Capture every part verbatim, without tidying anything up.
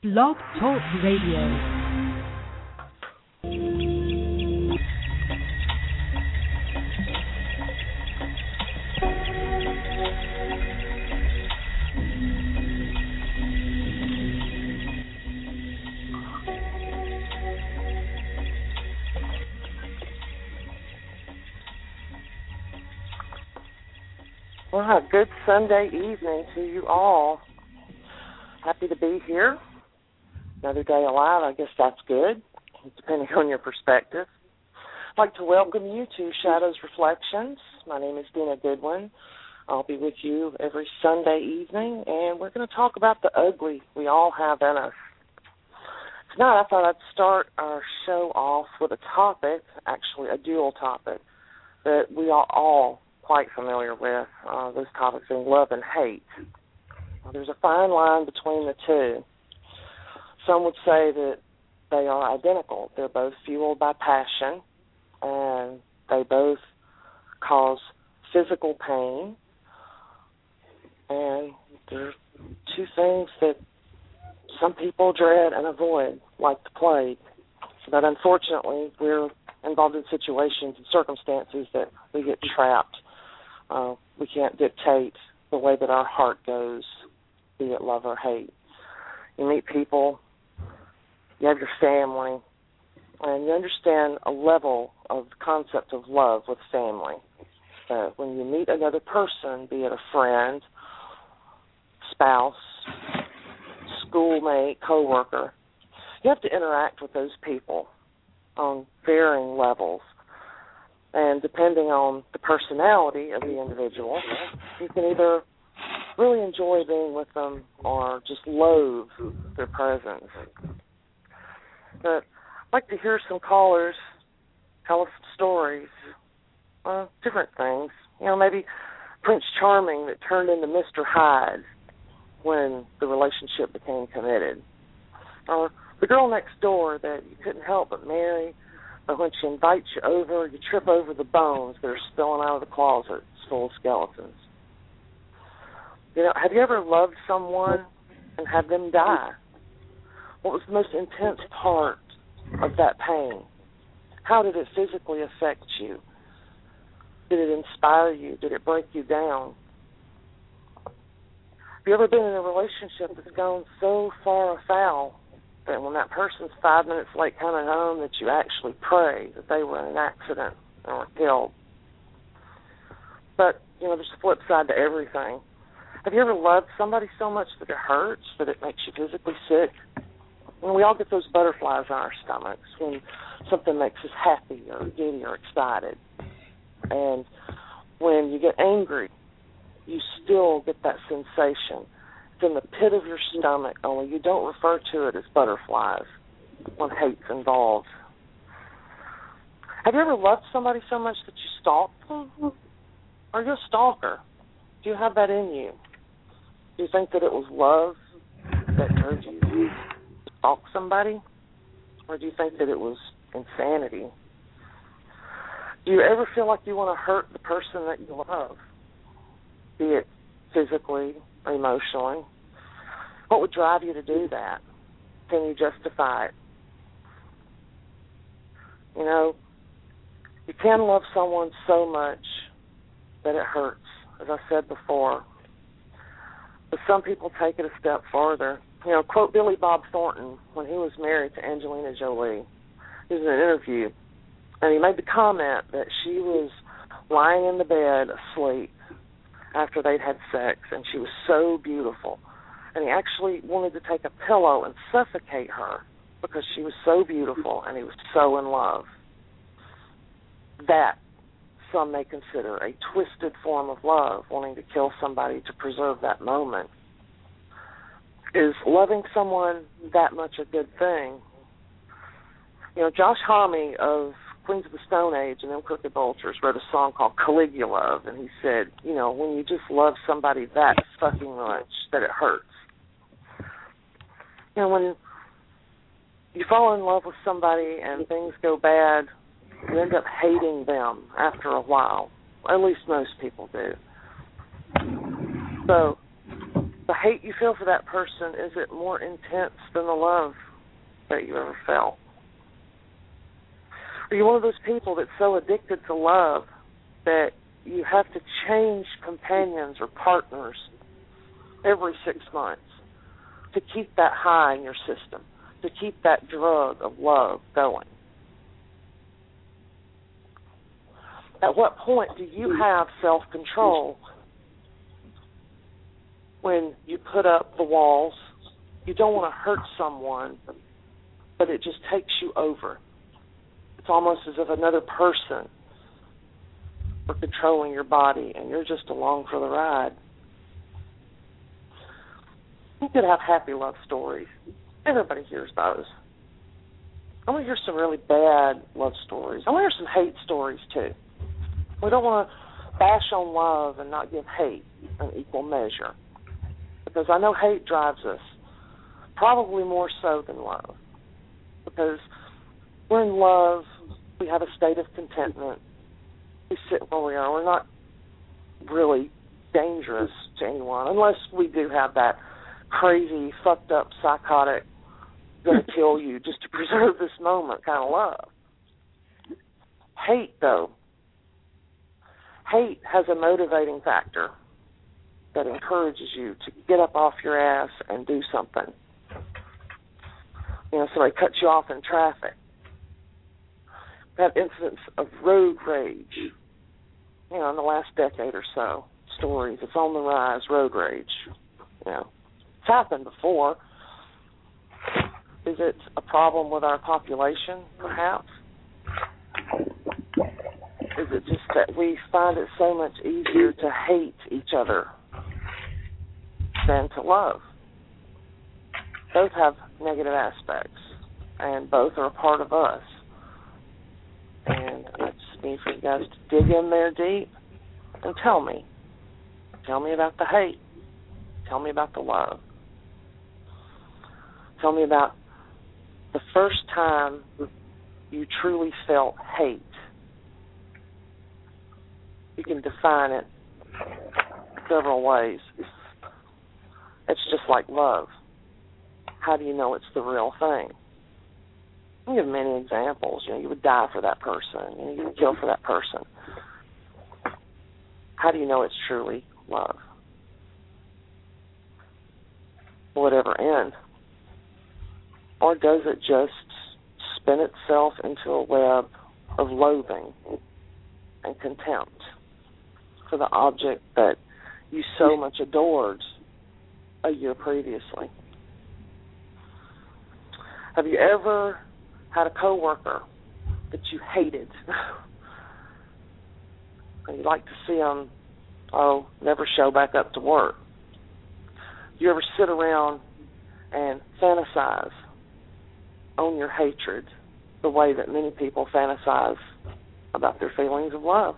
Blog Talk Radio. Well, good Sunday evening to you all. Happy to be here. Another day alive, I guess that's good, depending on your perspective. I'd like to welcome you to Shadows Reflections. My name is Dina Goodwin. I'll be with you every Sunday evening, and we're going to talk about the ugly we all have in us. Tonight, I thought I'd start our show off with a topic, actually a dual topic, that we are all quite familiar with, uh, those topics being love and hate. Well, there's a fine line between the two. Some would say that they are identical. They're both fueled by passion, and they both cause physical pain, and they're two things that some people dread and avoid, like the plague. But unfortunately, we're involved in situations and circumstances that we get trapped. Uh, we can't dictate the way that our heart goes, be it love or hate. You meet people, you have your family, and you understand a level of the concept of love with family. Uh, when you meet another person, be it a friend, spouse, schoolmate, coworker, you have to interact with those people on varying levels. And depending on the personality of the individual, you can either really enjoy being with them or just loathe their presence. But I'd like to hear some callers tell us some stories, uh, different things. You know, maybe Prince Charming that turned into Mister Hyde when the relationship became committed. Or the girl next door that you couldn't help but marry, but when she invites you over, you trip over the bones that are spilling out of the closet. It's full of skeletons. You know, have you ever loved someone and had them die? What was the most intense part of that pain? How did it physically affect you? Did it inspire you? Did it break you down? Have you ever been in a relationship that's gone so far afoul that when that person's five minutes late coming home that you actually pray that they were in an accident or were killed? But, you know, there's a flip side to everything. Have you ever loved somebody so much that it hurts, that it makes you physically sick? And we all get those butterflies in our stomachs when something makes us happy or giddy or excited. And when you get angry, you still get that sensation. It's in the pit of your stomach, only you don't refer to it as butterflies when hate's involved. Have you ever loved somebody so much that you stalked them? Are you a stalker? Do you have that in you? Do you think that it was love that drove you to stalk somebody? Or do you think that it was insanity? Do you ever feel like you want to hurt the person that you love, be it physically or emotionally? What would drive you to do that? Can you justify it? You know, you can love someone so much that it hurts, as I said before. But some people take it a step farther. You know, quote Billy Bob Thornton when he was married to Angelina Jolie. He was in an interview, and he made the comment that she was lying in the bed asleep after they'd had sex, and she was so beautiful. And he actually wanted to take a pillow and suffocate her because she was so beautiful and he was so in love. That some may consider a twisted form of love, wanting to kill somebody to preserve that moment. Is loving someone that much a good thing? You know, Josh Homme of Queens of the Stone Age and them Crooked Vultures wrote a song called Caligula, and he said, you know, when you just love somebody that fucking much that it hurts. You know, when you fall in love with somebody and things go bad, you end up hating them after a while. At least most people do. So the hate you feel for that person, is it more intense than the love that you ever felt? Are you one of those people that's so addicted to love that you have to change companions or partners every six months to keep that high in your system, to keep that drug of love going? At what point do you have self-control when you put up the walls? You don't want to hurt someone, but it just takes you over. It's almost as if another person are controlling your body and you're just along for the ride. You could have happy love stories. Everybody hears those. I want to hear some really bad love stories. I want to hear some hate stories, too. We don't want to bash on love and not give hate an equal measure, because I know hate drives us probably more so than love, because we're in love, we have a state of contentment, we sit where we are, we're not really dangerous to anyone, unless we do have that crazy, fucked up, psychotic, gonna kill you just to preserve this moment kind of love. Hate, though, hate has a motivating factor that encourages you to get up off your ass and do something. You know, somebody cuts you off in traffic. We have incidents of road rage, you know, in the last decade or so. Stories, it's on the rise, road rage. You know, it's happened before. Is it a problem with our population, perhaps? Is it just that we find it so much easier to hate each other than to love? Both have negative aspects, and both are a part of us. And I just need for you guys to dig in there deep and tell me. Tell me about the hate. Tell me about the love. Tell me about the first time you truly felt hate. You can define it several ways. It's just like love. How do you know it's the real thing? I can give many examples. You know, you would die for that person. You know, you would kill for that person. How do you know it's truly love? Will it ever end? Or does it just spin itself into a web of loathing and contempt for the object that you so much adored a year previously? Have you ever had a coworker that you hated and you'd like to see them, oh, never show back up to work? Do you ever sit around and fantasize on your hatred the way that many people fantasize about their feelings of love?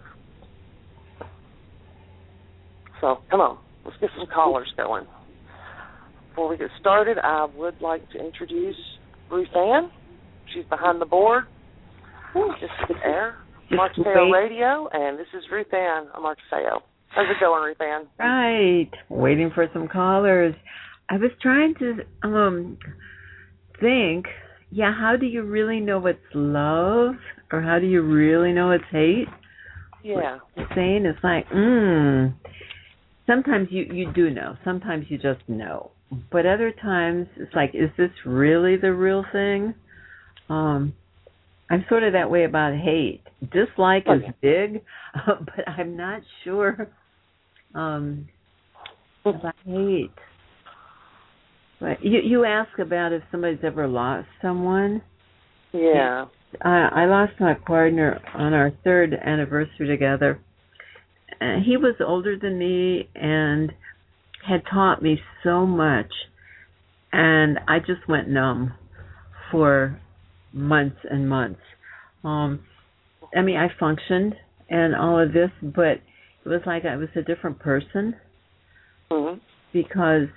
So, come on, let's get some callers going. Before we get started, I would like to introduce Ruth Ann. She's behind the board. This is Air, Markseo Radio, and this is Ruth Ann on Markseo. How's it going, Ruth Ann? Right. Waiting for some callers. I was trying to um think, yeah, how do you really know what's love? Or how do you really know it's hate? Yeah. What you're saying is like, mm, sometimes you, you do know. Sometimes you just know. But other times, it's like, is this really the real thing? Um, I'm sort of that way about hate. Dislike okay. is big, uh, but I'm not sure um, about hate. But you, you ask about if somebody's ever lost someone. Yeah. I, I lost my partner on our third anniversary together. Uh, he was older than me and had taught me so much, and I just went numb for months and months. Um, I mean, I functioned and all of this, but it was like I was a different person mm-hmm. because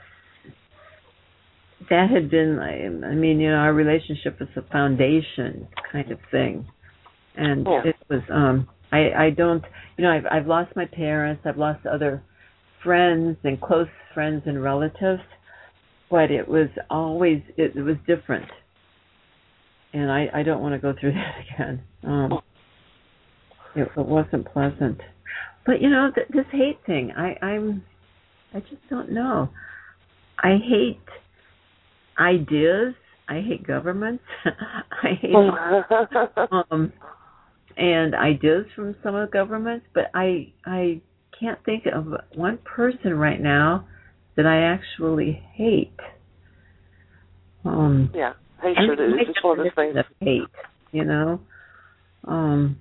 that had been, I mean, you know, our relationship was a foundation kind of thing, and yeah. it was, um, I, I don't, you know, I've, I've lost my parents, I've lost other friends and close friends and relatives, but it was always, it, it was different. And I, I don't want to go through that again. Um, it, it wasn't pleasant. But, you know, th- this hate thing, I, I'm, I just don't know. I hate ideas. I hate governments. I hate um, and ideas from some of the governments, but I I can't think of one person right now that I actually hate. Um, yeah, hatred is just one of the things. Of hate, you know. Um,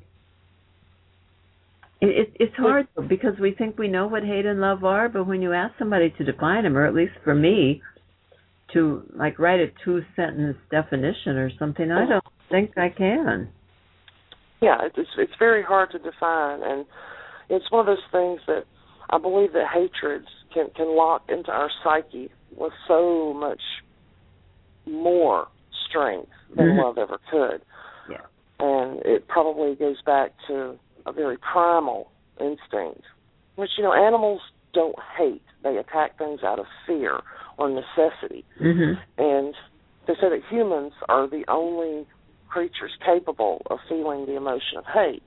it, it, it's hard because we think we know what hate and love are, but when you ask somebody to define them, or at least for me, to like write a two-sentence definition or something, I don't think I can. Yeah, it's it's very hard to define, and it's one of those things that I believe that hatreds can, can lock into our psyche with so much more strength than mm-hmm. love ever could. Yeah. And it probably goes back to a very primal instinct, which, you know, animals don't hate. They attack things out of fear or necessity. Mm-hmm. And they say that humans are the only creatures capable of feeling the emotion of hate.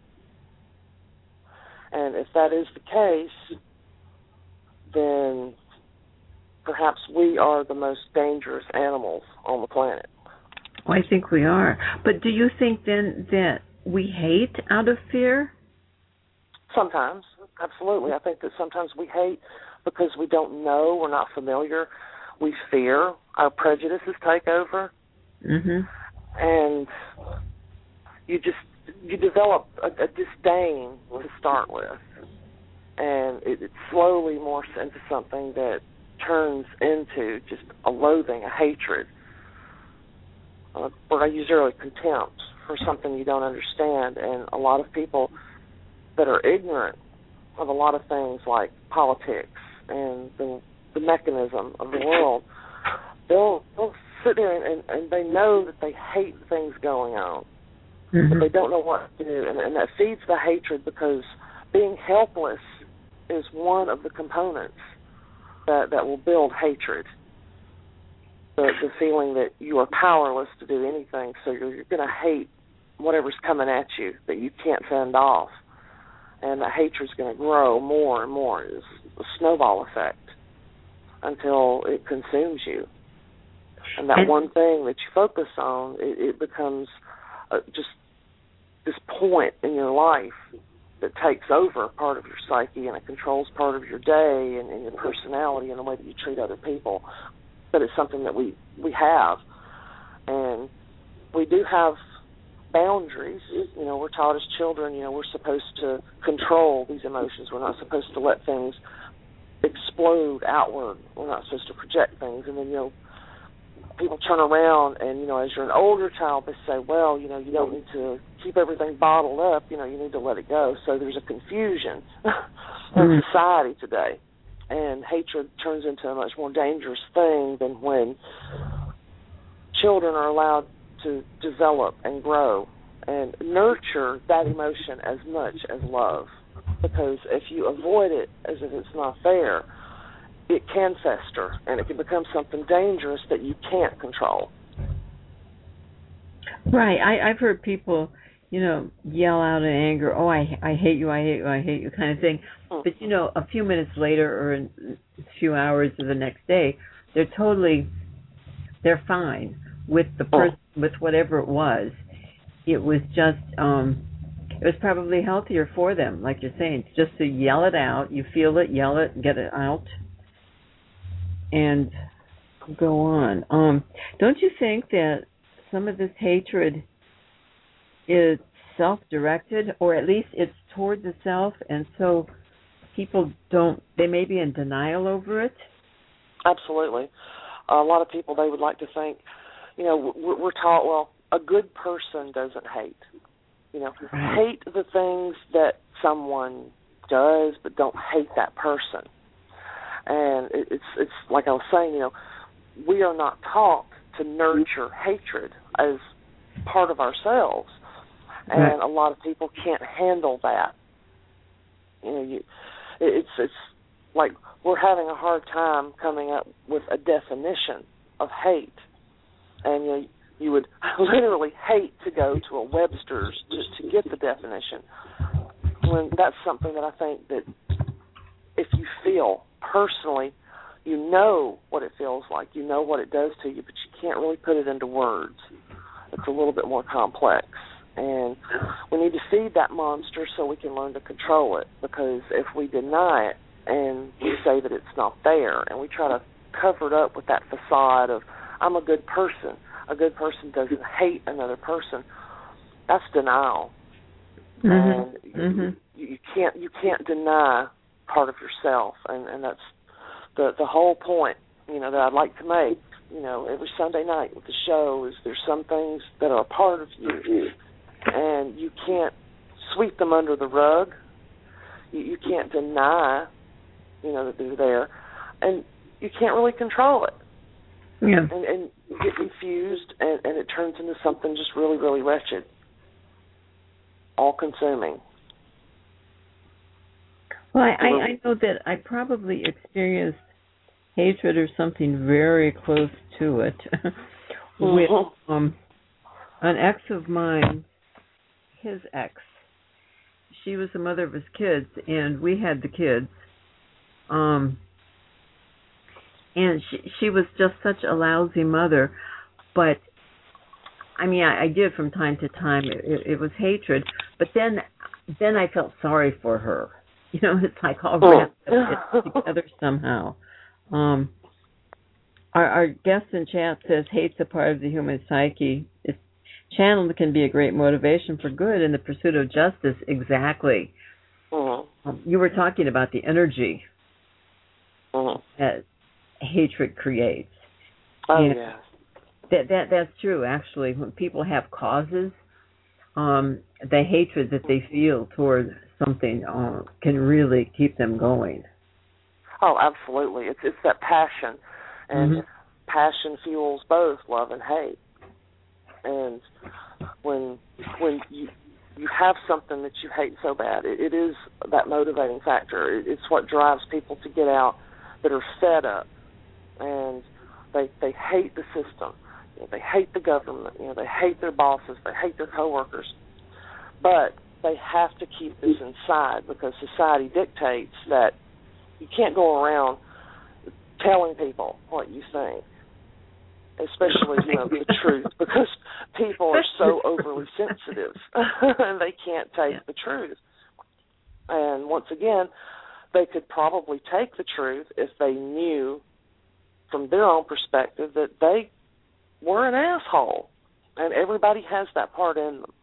And if that is the case, then perhaps we are the most dangerous animals on the planet. Well, I think we are. But do you think then that we hate out of fear? Sometimes, absolutely. I think that sometimes we hate because we don't know, we're not familiar, we fear, our prejudices take over, mm-hmm. and you just you develop a, a disdain to start with, and it, it slowly morphs into something that turns into just a loathing, a hatred, uh, what I use earlier, contempt for something you don't understand. And a lot of people that are ignorant of a lot of things like politics and the, the mechanism of the world, they'll, they'll sit there and, and they know that they hate things going on, mm-hmm. but they don't know what to do, and, and that feeds the hatred, because being helpless is one of the components that, that will build hatred. The, the feeling that you are powerless to do anything, so you're, you're going to hate whatever's coming at you that you can't fend off. And the hatred's going to grow more and more. It's a snowball effect until it consumes you. And that one thing that you focus on, it, it becomes uh, just this point in your life that takes over part of your psyche, and it controls part of your day and, and your personality and the way that you treat other people. But it's something that we, we have. And we do have boundaries. You know, we're taught as children, you know, we're supposed to control these emotions. We're not supposed to let things explode outward. We're not supposed to project things. And then, you know, people turn around and, you know, as you're an older child, they say, well, you know, you don't need to keep everything bottled up. You know, you need to let it go. So there's a confusion in society today. And hatred turns into a much more dangerous thing than when children are allowed to develop and grow and nurture that emotion as much as love. Because if you avoid it as if it's not there, it can fester and it can become something dangerous that you can't control. Right. I, I've heard people, you know, yell out in anger, oh, I, I hate you, I hate you, I hate you, kind of thing. Mm-hmm. But, you know, a few minutes later or in a few hours of the next day, they're totally, they're fine with the person, oh. with whatever it was. It was just, um, it was probably healthier for them, like you're saying, just to yell it out. You feel it, yell it, get it out, and go on. Um, don't you think that some of this hatred is self-directed, or at least it's toward the self, and so people don't, they may be in denial over it? Absolutely. Uh, a lot of people, they would like to think, you know, we're, we're taught, well, a good person doesn't hate. You know, right. Hate the things that someone does, but don't hate that person. And it, it's it's like I was saying, you know, we are not taught to nurture hatred as part of ourselves, and right. a lot of people can't handle that. You know, you, it's it's like we're having a hard time coming up with a definition of hate. And you know, you would literally hate to go to a Webster's just to get the definition. When that's something that I think that if you feel personally, you know what it feels like, you know what it does to you, but you can't really put it into words. It's a little bit more complex. And we need to feed that monster so we can learn to control it, because if we deny it and we say that it's not there and we try to cover it up with that facade of, I'm a good person, a good person doesn't hate another person, that's denial. Mm-hmm. And mm-hmm. you, you can't you can't deny part of yourself, and, and that's the the whole point, you know, that I'd like to make, you know, every Sunday night with the show is there's some things that are a part of you, and you can't sweep them under the rug. You, you can't deny, you know, that they're there, and you can't really control it. Yeah. And, and you get confused, and, and it turns into something just really, really wretched, all-consuming. Well, I, I, I know that I probably experienced hatred or something very close to it with mm-hmm. um, an ex of mine, his ex. She was the mother of his kids, and we had the kids. Um, and she, she was just such a lousy mother. But, I mean, I, I did from time to time. It, it was hatred. But then, then I felt sorry for her. You know, it's like all wrapped up together somehow. Um, our, our guest in chat says, hate's a part of the human psyche. It's channeled can be a great motivation for good in the pursuit of justice. Exactly. Mm-hmm. Um, you were talking about the energy mm-hmm. that hatred creates. Oh, and yeah. That, that, that's true, actually. When people have causes, um, the hatred that they feel toward something uh, can really keep them going. Oh, absolutely. It's it's that passion, and mm-hmm. passion fuels both love and hate. And when when you you have something that you hate so bad, it, it is that motivating factor. It, it's what drives people to get out that are fed up, and they they hate the system. You know, they hate the government. You know, they hate their bosses. They hate their coworkers. But they have to keep this inside because society dictates that you can't go around telling people what you think, especially, you know, the truth, because people are so overly sensitive and they can't take yeah. the truth. And once again, they could probably take the truth if they knew from their own perspective that they were an asshole, and everybody has that part in them.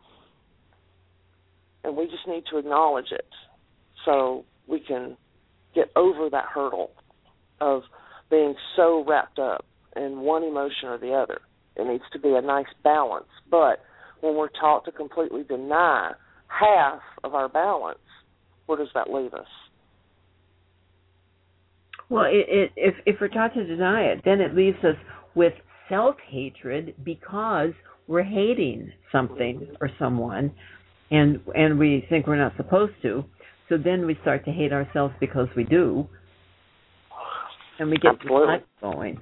And we just need to acknowledge it so we can get over that hurdle of being so wrapped up in one emotion or the other. It needs to be a nice balance. But when we're taught to completely deny half of our balance, where does that leave us? Well, it, it, if, if we're taught to deny it, then it leaves us with self-hatred because we're hating something or someone. And and we think we're not supposed to, so then we start to hate ourselves because we do, and we get the life going.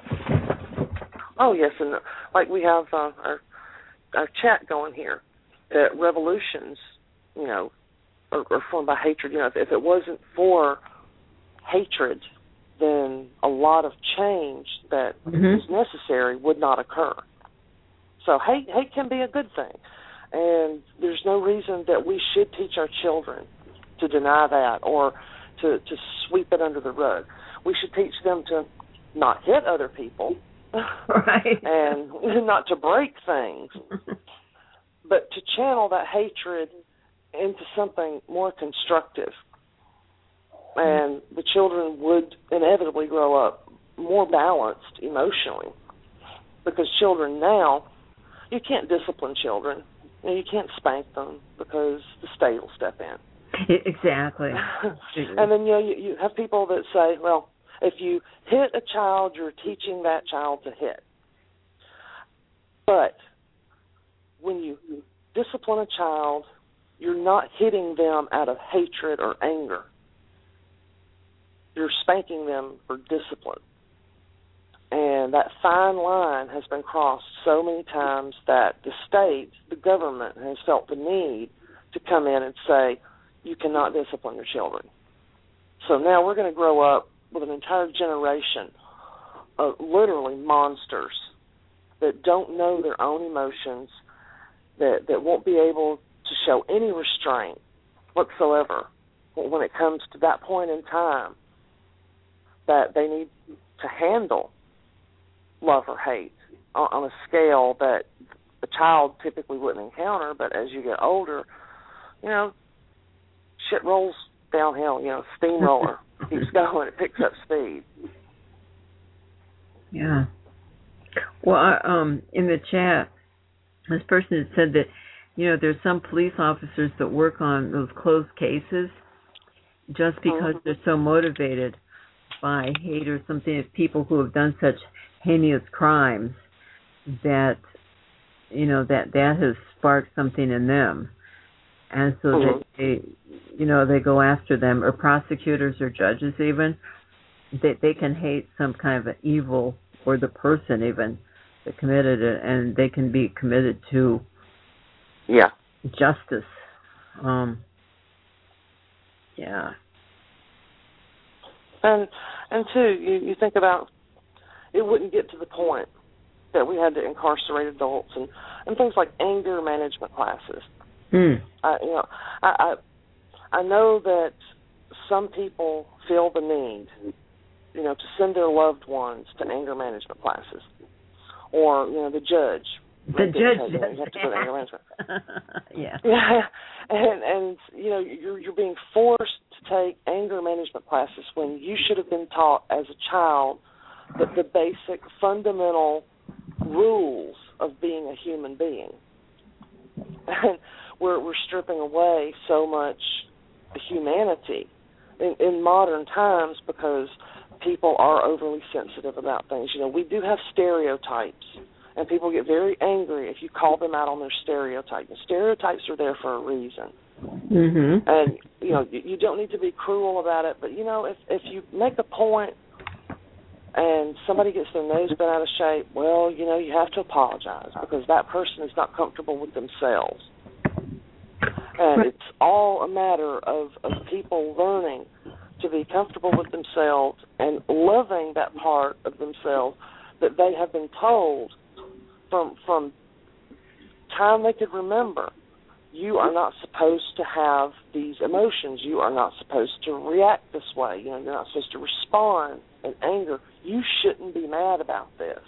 Oh yes, and like we have uh, our our chat going here, that revolutions, you know, are, are formed by hatred. You know, if, if it wasn't for hatred, then a lot of change that mm-hmm. is necessary would not occur. So hate hate can be a good thing. And there's no reason that we should teach our children to deny that or to, to sweep it under the rug. We should teach them to not hit other people right. and not to break things, but to channel that hatred into something more constructive. And the children would inevitably grow up more balanced emotionally, because children now, you can't discipline children. You know, you can't spank them because the state will step in. Exactly. And then, you know, you, you have people that say, well, if you hit a child, you're teaching that child to hit. But when you discipline a child, you're not hitting them out of hatred or anger. you're spanking them for discipline. And that fine line has been crossed so many times that the state, the government, has felt the need to come in and say, you cannot discipline your children. So now we're going to grow up with an entire generation of literally monsters that don't know their own emotions, that, that won't be able to show any restraint whatsoever when it comes to that point in time that they need to handle love or hate on, on a scale that a child typically wouldn't encounter. But as you get older, you know, shit rolls downhill, you know, steamroller keeps going, it picks up speed. Yeah. Well, I, um, in the chat, this person had said that, you know, there's some police officers that work on those closed cases just because mm-hmm. they're so motivated by hate or something of people who have done such heinous crimes that, you know, that that has sparked something in them. And so mm-hmm. they, you know, they go after them, or prosecutors or judges even. They, they can hate some kind of evil or the person even that committed it, and they can be committed to yeah justice. Um, yeah. And and two, you, you think about, it wouldn't get to the point that we had to incarcerate adults and, and things like anger management classes. Mm. I, you know, I, I I know that some people feel the need, you know, to send their loved ones to anger management classes, or you know, the judge. The judge. You, know, you have to go to anger management. yeah. Yeah, and and you know, you're you're being forced to take anger management classes when you should have been taught as a child the, the basic fundamental rules of being a human being. And we're we're stripping away so much humanity in, in modern times because people are overly sensitive about things. You know, we do have stereotypes, and people get very angry if you call them out on their stereotypes. The stereotypes are there for a reason. Mm-hmm. And, you know, you, you don't need to be cruel about it, but, you know, if, if you make a point and somebody gets their nose bent out of shape, well, you know, you have to apologize because that person is not comfortable with themselves. And it's all a matter of, of people learning to be comfortable with themselves and loving that part of themselves that they have been told from from time they could remember. You are not supposed to have these emotions. You are not supposed to react this way. You know, you're not supposed to respond in anger. You shouldn't be mad about this.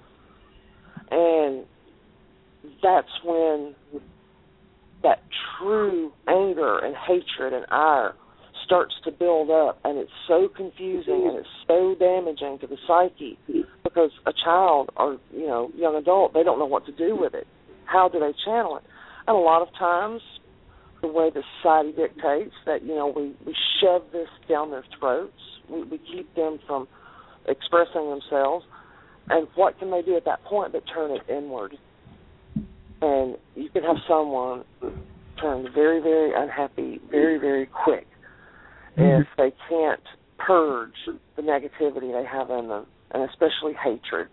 And that's when that true anger and hatred and ire starts to build up, and it's so confusing and it's so damaging to the psyche because a child or, you know, young adult, they don't know what to do with it. How do they channel it? And a lot of times, the way the society dictates that, you know, we, we shove this down their throats. We, we keep them from expressing themselves. And what can they do at that point but turn it inward? And you can have someone turn very, very unhappy very, very quick mm-hmm. if they can't purge the negativity they have in them, and especially hatred.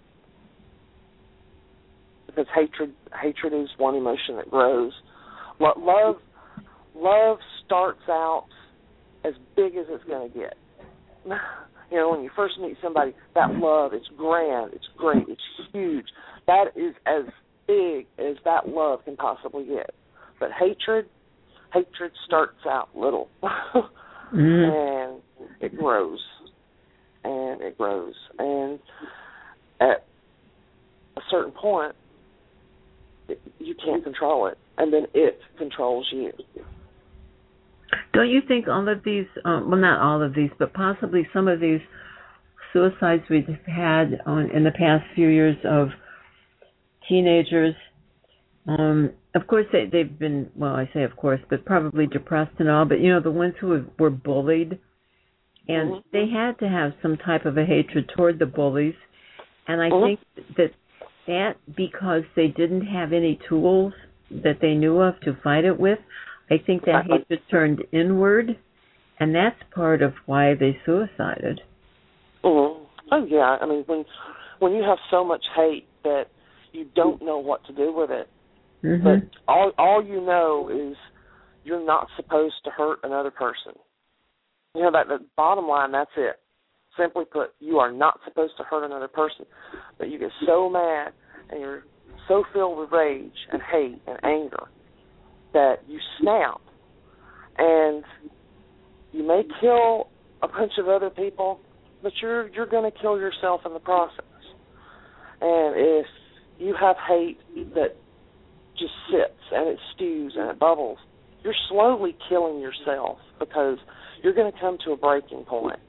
Because hatred hatred is one emotion that grows. Love, love starts out as big as it's going to get. You know, when you first meet somebody, that love, it's grand, it's great, it's huge. That is as big as that love can possibly get. But hatred, hatred starts out little. mm. And it grows. And it grows. And at a certain point, it, you can't control it. And then it controls you. Don't you think all of these, um, well, not all of these, but possibly some of these suicides we've had on, in the past few years of teenagers, um, of course they, they've been, well, I say of course, but probably depressed and all, but, you know, the ones who were bullied, and mm-hmm. they had to have some type of a hatred toward the bullies, and I mm-hmm. think that that because they didn't have any tools that they knew of to fight it with, I think that hatred turned inward, And that's part of why they suicided. Mm-hmm. Oh, yeah. I mean, when when you have so much hate that you don't know what to do with it, Mm-hmm. but all all you know is you're not supposed to hurt another person. You know, that the bottom line, that's it. Simply put, you are not supposed to hurt another person. But you get so mad and you're so filled with rage and hate and anger that you snap. And you may kill a bunch of other people, but you're you're going to kill yourself in the process. And if you have hate that just sits and it stews and it bubbles, you're slowly killing yourself because you're going to come to a breaking point.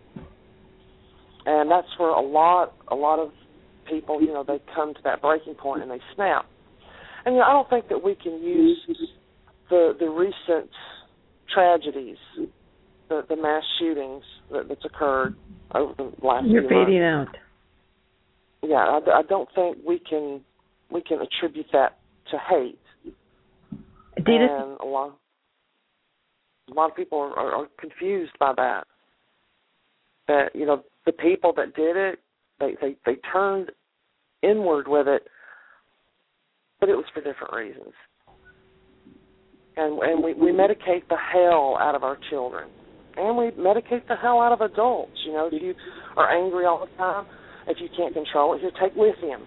And that's where a lot a lot of people, you know, they come to that breaking point and they snap. And, you know, I don't think that we can use the the recent tragedies, the, the mass shootings that, that's occurred over the last You're few fading months. out. Yeah, I, I don't think we can we can attribute that to hate. Did and a lot, a lot of people are, are, are confused by that. That, you know, the people that did it, they, they, they turned inward with it, but it was for different reasons. And and we, we medicate the hell out of our children. And we medicate the hell out of adults. You know, if you are angry all the time, if you can't control it, you take lithium.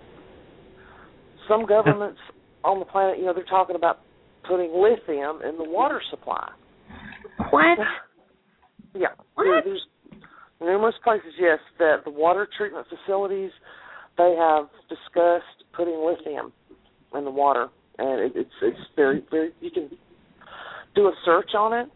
Some governments on the planet, you know, they're talking about putting lithium in the water supply. What? Yeah. What? There's numerous places, yes, that the water treatment facilities, they have discussed putting lithium in the water. And it, it's it's very, very, you can do a search on it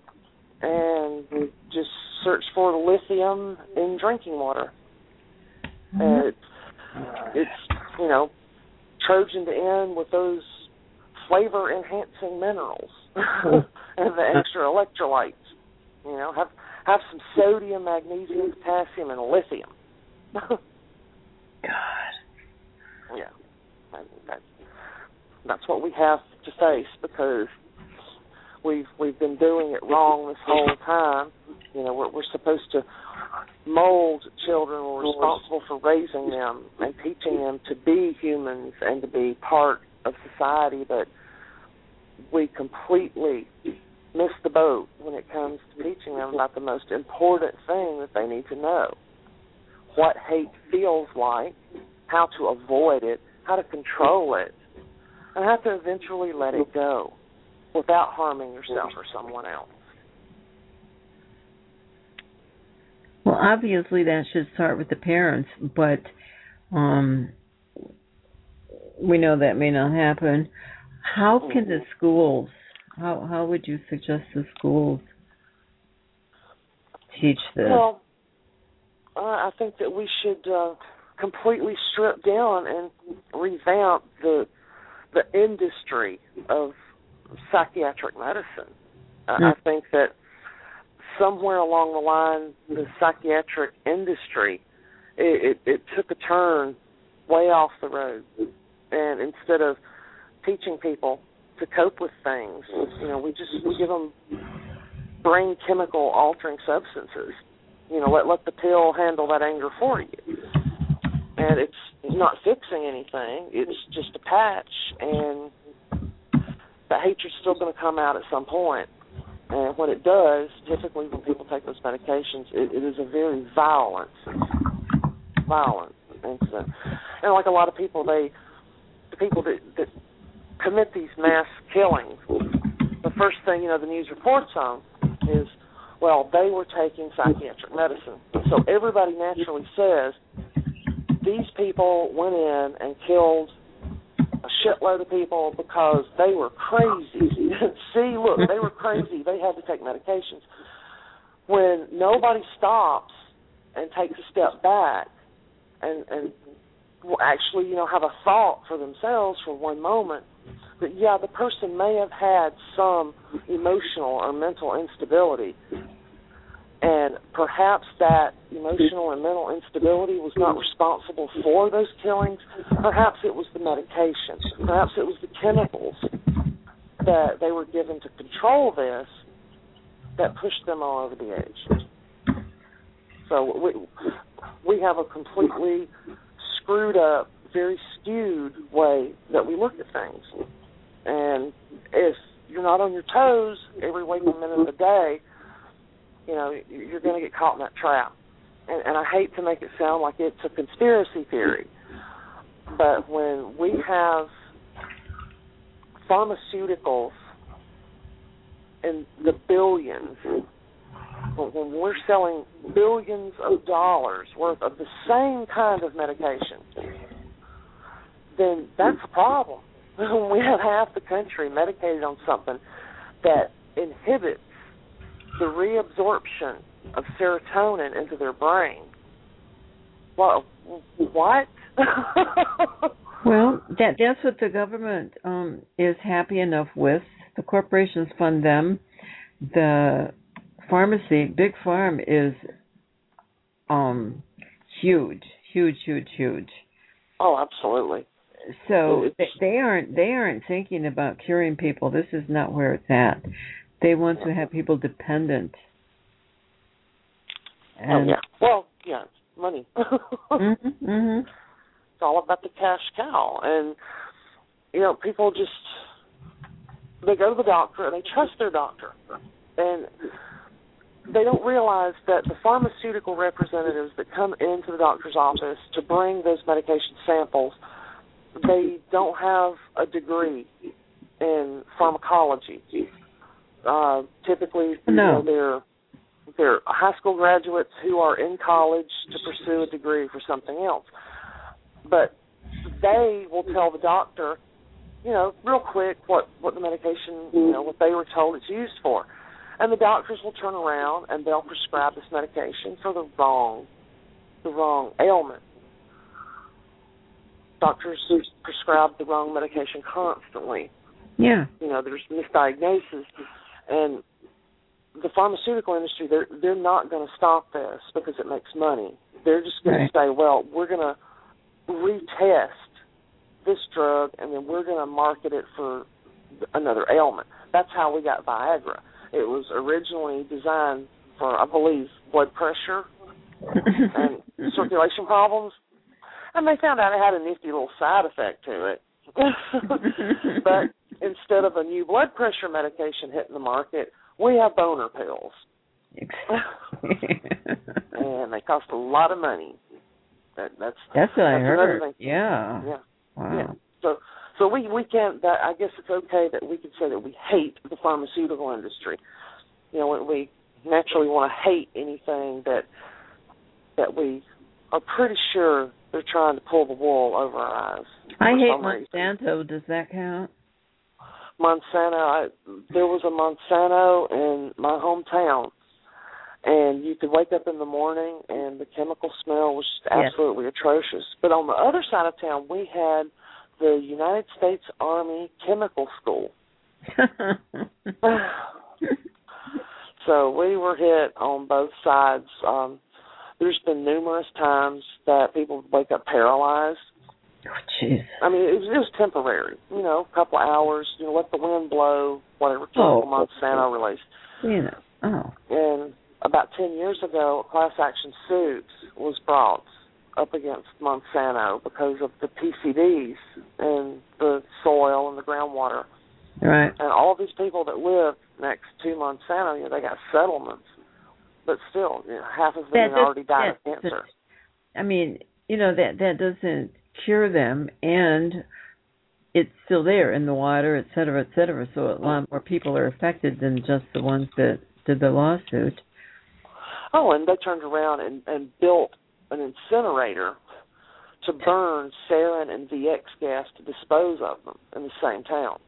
and just search for lithium in drinking water. And it's, it's, you know, Trojan to end with those flavor-enhancing minerals and the extra electrolytes. You know, have have some sodium, magnesium, potassium, and lithium. God. Yeah. And that, that's what we have to face because we've we've been doing it wrong this whole time. You know, we're, we're supposed to mold children. We're responsible for raising them and teaching them to be humans and to be part of society, but we completely miss the boat when it comes to teaching them about the most important thing that they need to know. What hate feels like, how to avoid it, how to control it, and how to eventually let it go without harming yourself or someone else. Well, obviously that should start with the parents, but um, we know that may not happen. How can the schools, how how would you suggest the schools teach this? Well, uh, I think that we should uh, completely strip down and revamp the the industry of psychiatric medicine. Uh, mm. I think that somewhere along the line, the psychiatric industry, it, it, it took a turn way off the road. And instead of teaching people to cope with things, you know, we just we give them brain chemical altering substances. You know, let let the pill handle that anger for you. And it's not fixing anything. It's just a patch, and the hatred's still going to come out at some point. And when it does, typically when people take those medications, it, it is a very violent, violent incident. And like a lot of people, they, the people that, that commit these mass killings, the first thing, you know, the news reports on is, well, they were taking psychiatric medicine. So everybody naturally says, these people went in and killed a shitload of people because they were crazy. See, look, they were crazy. They had to take medications. When nobody stops and takes a step back and, and will actually, you know, have a thought for themselves for one moment that, yeah, the person may have had some emotional or mental instability, and perhaps that emotional and mental instability was not responsible for those killings. Perhaps it was the medication. Perhaps it was the chemicals that they were given to control this that pushed them all over the edge. So we we have a completely screwed up, very skewed way that we look at things. And if you're not on your toes every waking minute of the day, you know, you're going to get caught in that trap. And, and I hate to make it sound like it's a conspiracy theory, but when we have pharmaceuticals in the billions, when we're selling billions of dollars worth of the same kind of medication, then that's a problem. When we have half the country medicated on something that inhibits the reabsorption of serotonin into their brain, well, what? Well, that that's what the government um, is happy enough with. The corporations fund them. The pharmacy, Big Pharm, is um, huge, huge, huge, huge. Oh, absolutely. So they, they aren't they aren't thinking about curing people. This is not where it's at. They want to have people dependent. And oh yeah. Well, yeah, money. mm-hmm, mm-hmm. It's all about the cash cow, and you know, people just they go to the doctor and they trust their doctor, and they don't realize that the pharmaceutical representatives that come into the doctor's office to bring those medication samples, they don't have a degree in pharmacology. Uh, typically, no. you know, they're they're high school graduates who are in college to pursue a degree for something else. But they will tell the doctor, you know, real quick what, what the medication, you know, what they were told it's used for. And the doctors will turn around and they'll prescribe this medication for the wrong, the wrong ailment. Doctors prescribe the wrong medication constantly. Yeah. You know, there's misdiagnosis. And the pharmaceutical industry, they're, they're not going to stop this because it makes money. They're just going right. to say, well, we're going to retest this drug and then we're going to market it for another ailment. That's how we got Viagra. It was originally designed for, I believe, blood pressure and circulation problems. And they found out it had a nifty little side effect to it. But instead of a new blood pressure medication hitting the market, we have boner pills. And they cost a lot of money. That, that's that's what that's I heard. Thing. Yeah. Yeah. Wow. Yeah. So, so we, we can't, that, I guess it's okay that we can say that we hate the pharmaceutical industry. You know, we naturally want to hate anything that that we are pretty sure they're trying to pull the wool over our eyes. I hate Monsanto. Does that count? Monsanto, I, there was a Monsanto in my hometown, and you could wake up in the morning and the chemical smell was just absolutely yes. atrocious. But on the other side of town, we had the United States Army Chemical School. So we were hit on both sides. Um, there's been numerous times that people would wake up paralyzed. Oh, jeez. I mean, it was, it was temporary, you know, a couple of hours, you know, let the wind blow, whatever chemical oh, Monsanto released. You know, oh. And about ten years ago, a class action suit was brought up against Monsanto because of the P C Ds in the soil and the groundwater. Right. And all of these people that live next to Monsanto, you know, they got settlements. But still, you know, half of them that had already died of cancer. I mean, you know, that, that doesn't cure them, and it's still there in the water, et cetera, et cetera. So a lot more people are affected than just the ones that did the lawsuit. Oh, and they turned around and, and built an incinerator to burn sarin and V X gas to dispose of them in the same town.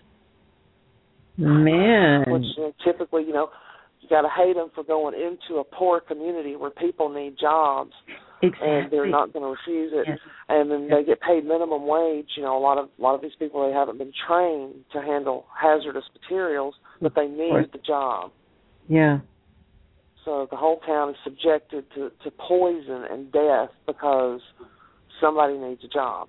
Man. Which you know, typically, you know, you got to hate them for going into a poor community where people need jobs. Exactly. And they're not going to refuse it, yes. and then they get paid minimum wage. You know, a lot of a lot of these people, they haven't been trained to handle hazardous materials, but they need the job. Yeah. So the whole town is subjected to, to poison and death because somebody needs a job,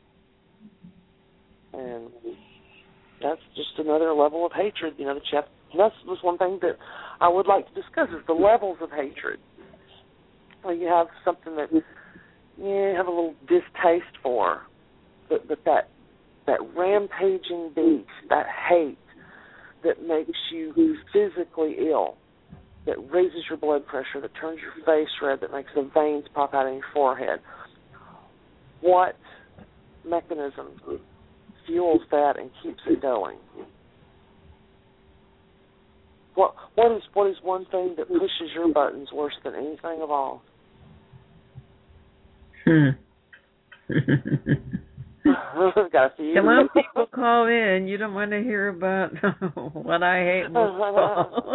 and that's just another level of hatred. You know that you have That was one thing that I would like to discuss is the levels of hatred. Well, you have something that you have a little distaste for, but, but that that rampaging beast, that hate that makes you physically ill, that raises your blood pressure, that turns your face red, that makes the veins pop out on your forehead. What mechanism fuels that and keeps it going? What what is what is one thing that pushes your buttons worse than anything of all? Hmm. Got a few. And when people call in, you don't want to hear about what I hate most of all.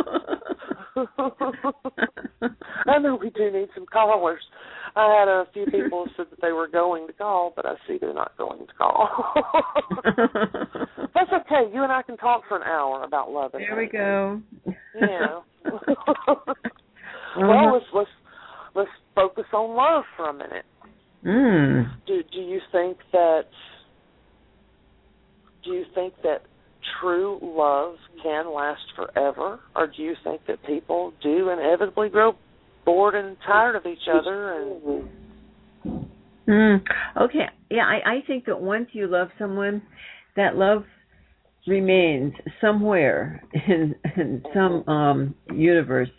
I know we do need some callers. I had a few people who said that they were going to call, but I see they're not going to call. That's okay. You and I can talk for an hour about love. And there we go. Yeah. Well, let's let's let's focus on love for a minute. Mm. Do do you think that do you think that true love can last forever, or do you think that people do inevitably grow bored and tired of each other? And mm. Okay, yeah, I, I think that once you love someone, that love remains somewhere in, in some um, universe.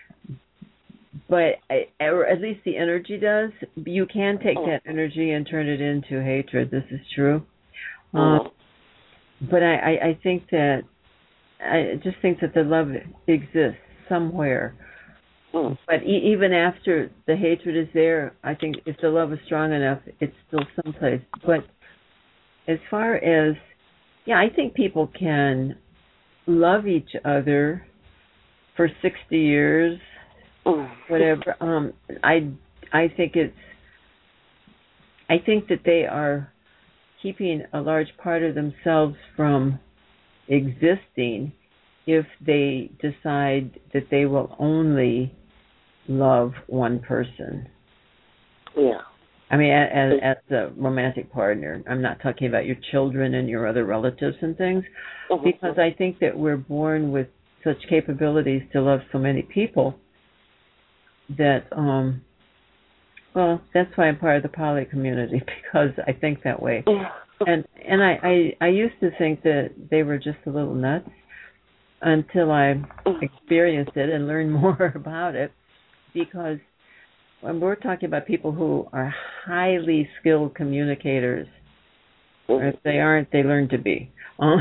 But, or at least the energy does. You can take that energy and turn it into hatred. This is true. Um, but I, I, I think that, I just think that the love exists somewhere. But e- even after the hatred is there, I think if the love is strong enough, it's still someplace. But as far as, yeah, I think people can love each other for sixty years, whatever. Um, I I think it's I think that they are keeping a large part of themselves from existing if they decide that they will only love one person. Yeah. I mean, as, as a romantic partner. I'm not talking about your children and your other relatives and things, mm-hmm. because I think that we're born with such capabilities to love so many people that, um, well, that's why I'm part of the poly community, because I think that way. and and I, I, I used to think that they were just a little nuts until I experienced it and learned more about it, because when we're talking about people who are highly skilled communicators, or if they aren't, they learn to be, uh,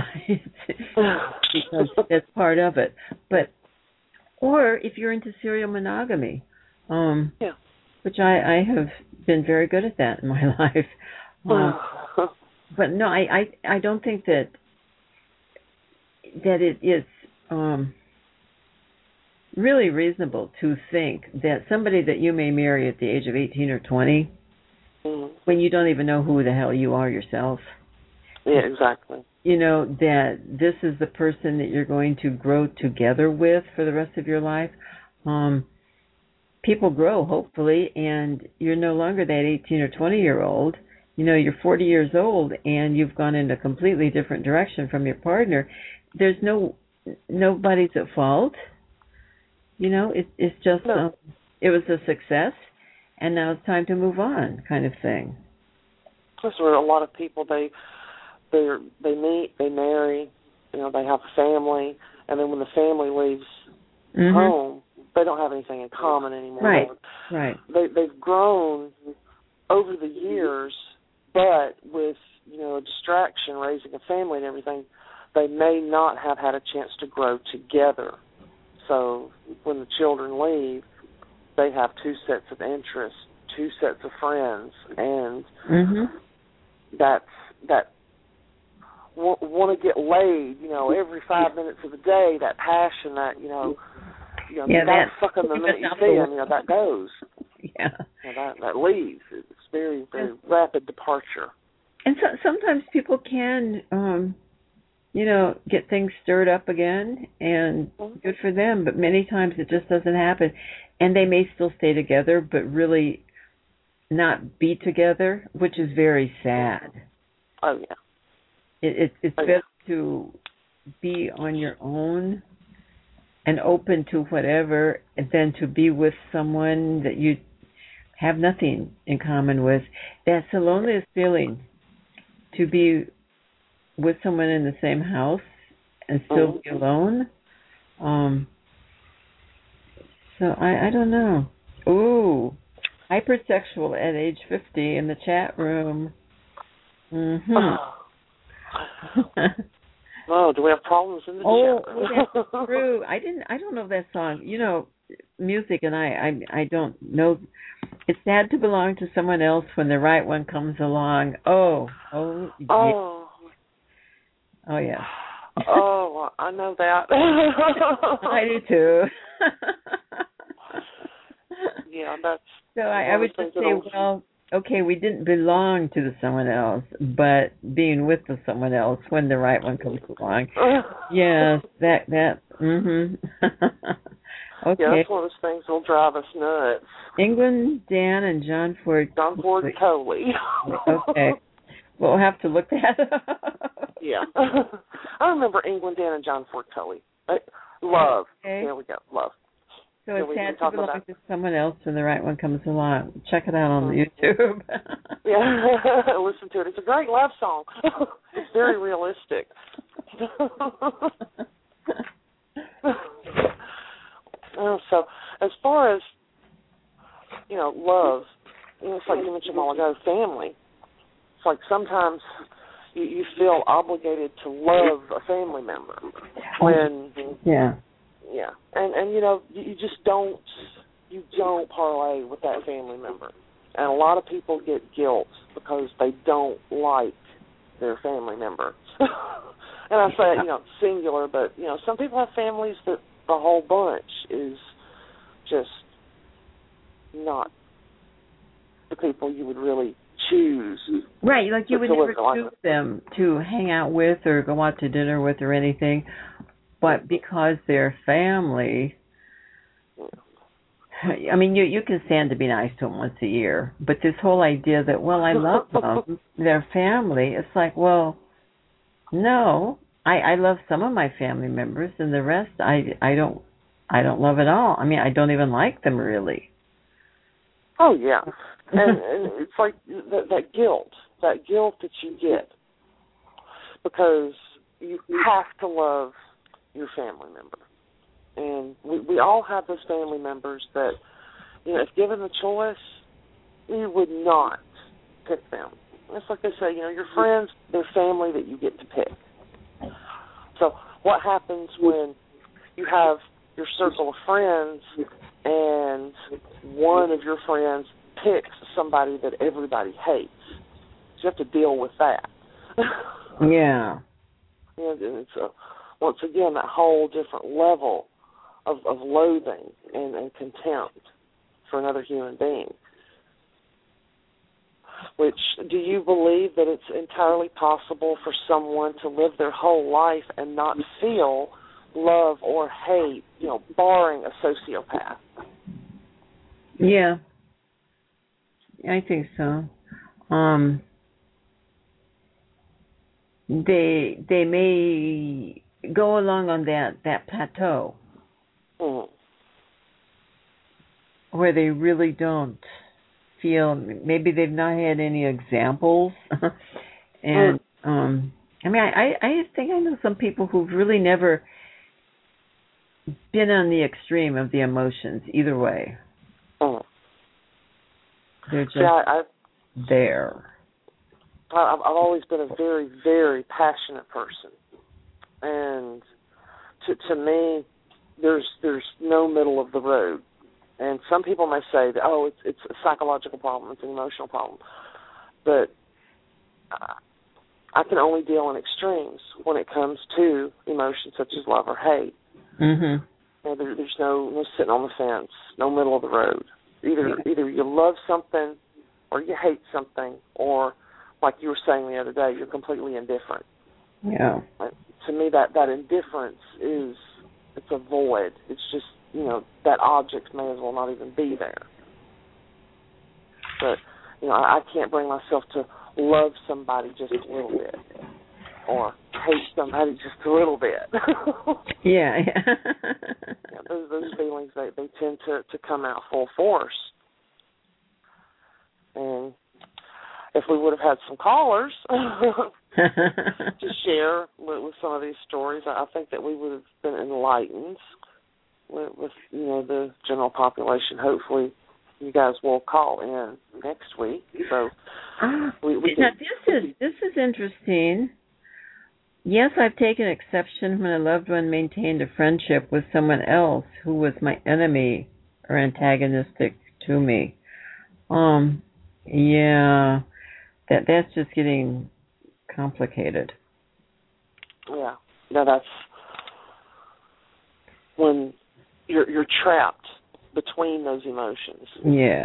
because that's part of it. But or if you're into serial monogamy, um, yeah. which I, I have been very good at that in my life. Um, but no, I, I I don't think that that it is um, really reasonable to think that somebody that you may marry at the age of eighteen or twenty, mm-hmm. when you don't even know who the hell you are yourself. Yeah, exactly. You know, that this is the person that you're going to grow together with for the rest of your life. Um, people grow, hopefully, and you're no longer that eighteen or twenty-year-old. You know, you're forty years old, and you've gone in a completely different direction from your partner. There's no, nobody's at fault. You know, it, it's just, no. um, it was a success, and now it's time to move on, kind of thing. That's where a lot of people, they they they meet, they marry, you know, they have a family, and then when the family leaves mm-hmm. home, they don't have anything in common anymore. Right, right. They, they've grown over the years, but with, you know, a distraction, raising a family and everything, they may not have had a chance to grow together. So when the children leave, they have two sets of interests, two sets of friends, and mm-hmm. that's that w- want to get laid, you know, every five minutes of the day. That passion, that you know, you know, yeah, that fuck them the minute you see them, you know, that goes. Yeah, you know, that that leaves. It's very very yeah. rapid departure. And so sometimes people can. Um, you know, get things stirred up again, and good for them. But many times it just doesn't happen. And they may still stay together, but really not be together, which is very sad. Oh, yeah. It, it, it's oh, better yeah. to be on your own and open to whatever, and then to be with someone that you have nothing in common with. That's the loneliest feeling, to be with someone in the same house and still mm-hmm. be alone. Um, so I, I don't know. Ooh, hypersexual at age fifty in the chat room. Mm-hmm. Oh, do we have problems in the oh, chat room? Oh, that's true. I didn't. I don't know that song. You know, music, and I, I, I don't know. It's sad to belong to someone else when the right one comes along. Oh, oh, yeah. Oh, oh, yeah. Oh, I know that. I do too. Yeah, that's. So I, I would just say, well, okay, we didn't belong to the someone else, but being with the someone else when the right one comes along. Yes, that that. Mhm. Okay. Yeah, that's one of those things that'll drive us nuts. England, Dan, and John Ford. John Ford Coley. Okay. We'll have to look that up. Yeah. I remember England, Dan, and John Ford Coley. Love. Okay. There we go. Love. So it's sad to belong about? to someone else when the right one comes along. Check it out on mm-hmm. YouTube. Yeah. Listen to it. It's a great love song. It's very realistic. Uh, so, as far as, you know, love, you know, it's like you mentioned a while ago, family. It's like sometimes you, you feel obligated to love a family member when, yeah, yeah, and and you know, you just don't, you don't parlay with that family member, and a lot of people get guilt because they don't like their family member. And I say, you know, singular, but you know, some people have families that the whole bunch is just not the people you would really choose. Right, like you would never choose them to hang out with or go out to dinner with or anything, but because they're family, I mean, you you can stand to be nice to them once a year, but this whole idea that, well, I love them, they're family, it's like, well, no. I, I love some of my family members, and the rest I, I don't I don't love at all. I mean, I don't even like them really. Oh yeah, and, and it's like that, that guilt, that guilt that you get because you have to love your family member, and we we all have those family members that, you know, if given the choice, you would not pick them. It's like they say, you know, your friends, they're family that you get to pick. So what happens when you have your circle of friends and one of your friends picks somebody that everybody hates? So you have to deal with that. Yeah. And it's a, once again that whole different level of, of loathing and, and contempt for another human being. Which, do you believe that it's entirely possible for someone to live their whole life and not feel love or hate, you know, barring a sociopath? Yeah, I think so. Um, they they may go along on that, that plateau mm. where they really don't feel, maybe they've not had any examples, and mm. um, I mean, I, I think I know some people who've really never been on the extreme of the emotions either way. Mm. They're just yeah, I've, there. I've, I've always been a very, very passionate person, and to to me, there's there's no middle of the road. And some people may say that, oh, it's it's a psychological problem, it's an emotional problem. But uh, I can only deal in extremes when it comes to emotions such as love or hate. Mm-hmm. You know, there, there's no, no sitting on the fence, no middle of the road. Either yeah. either you love something or you hate something, or like you were saying the other day, you're completely indifferent. Yeah. But to me, that, that indifference is, it's a void. It's just, you know, that object may as well not even be there. But, you know, I, I can't bring myself to love somebody just a little bit or hate somebody just a little bit. yeah. yeah. tend to, to come out full force. And if we would have had some callers to share with, with some of these stories, I think that we would have been enlightened with, with, you know, the general population. Hopefully, you guys will call in next week. So uh, we, we now can, this is this is interesting. Yes, I've taken exception when a loved one maintained a friendship with someone else who was my enemy or antagonistic to me. Um, yeah, that that's just getting complicated. Yeah, no, that's when you're you're trapped between those emotions. Yeah.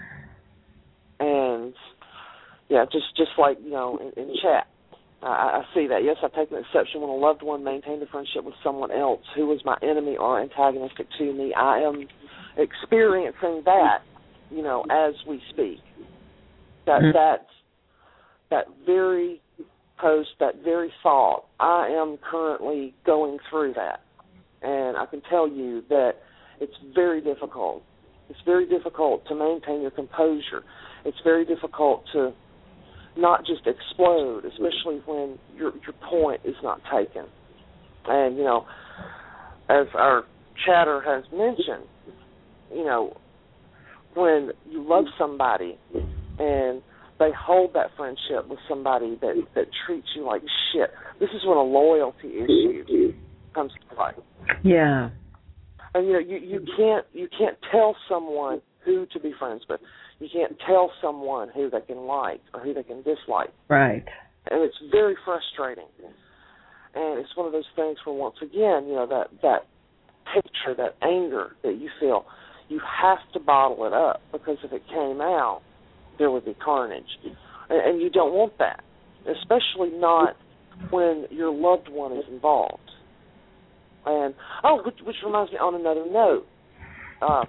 And yeah, just just like, you know, in, in chat. I, I see that. Yes, I've taken exception when a loved one maintained a friendship with someone else who was my enemy or antagonistic to me. I am experiencing that, you know, as we speak. That Mm-hmm. that that very post, that very thought, I am currently going through that, and I can tell you that it's very difficult. It's very difficult to maintain your composure. It's very difficult to not just explode, especially when your your point is not taken. And, you know, as our chatter has mentioned, you know, when you love somebody and they hold that friendship with somebody that, that treats you like shit, this is when a loyalty issue comes to play. Yeah. And, you know, you, you can't you can't tell someone who to be friends with. You can't tell someone who they can like or who they can dislike. Right. And it's very frustrating. And it's one of those things where, once again, you know, that, that hatred, that anger that you feel, you have to bottle it up, because if it came out, there would be carnage. And, and you don't want that, especially not when your loved one is involved. And, oh, which, which reminds me, on another note, uh,